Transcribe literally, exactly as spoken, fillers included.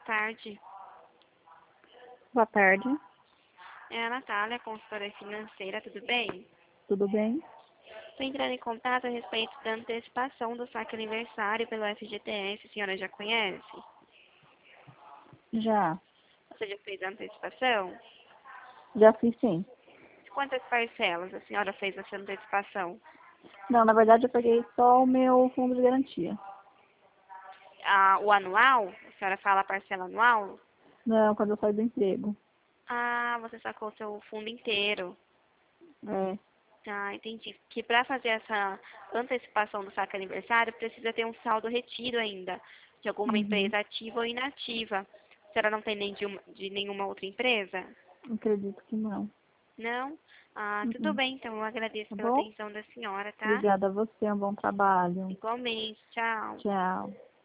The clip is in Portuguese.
tarde. Boa tarde, É a Natália, consultora financeira, tudo bem? tudo bem? Estou entrando em contato a respeito da antecipação do saque aniversário pelo F G T S. A senhora já conhece? Já, Você já fez a antecipação? já fiz sim. Quantas parcelas a senhora fez essa antecipação? Não, na verdade eu peguei só o meu fundo de garantia. Ah, o anual? A senhora fala a parcela anual? Não, quando eu saí do emprego. Ah, você sacou o seu fundo inteiro. É, Ah, entendi. Que para fazer essa antecipação do saque aniversário, precisa ter um saldo retido ainda, de alguma uhum, empresa ativa ou inativa. A senhora não tem nem de, uma- de nenhuma outra empresa? acredito que não. Não? Ah, tudo Uhum. bem, então eu agradeço Tá pela bom? atenção da senhora, tá? Obrigada a você, um bom trabalho. Igualmente, tchau. Tchau.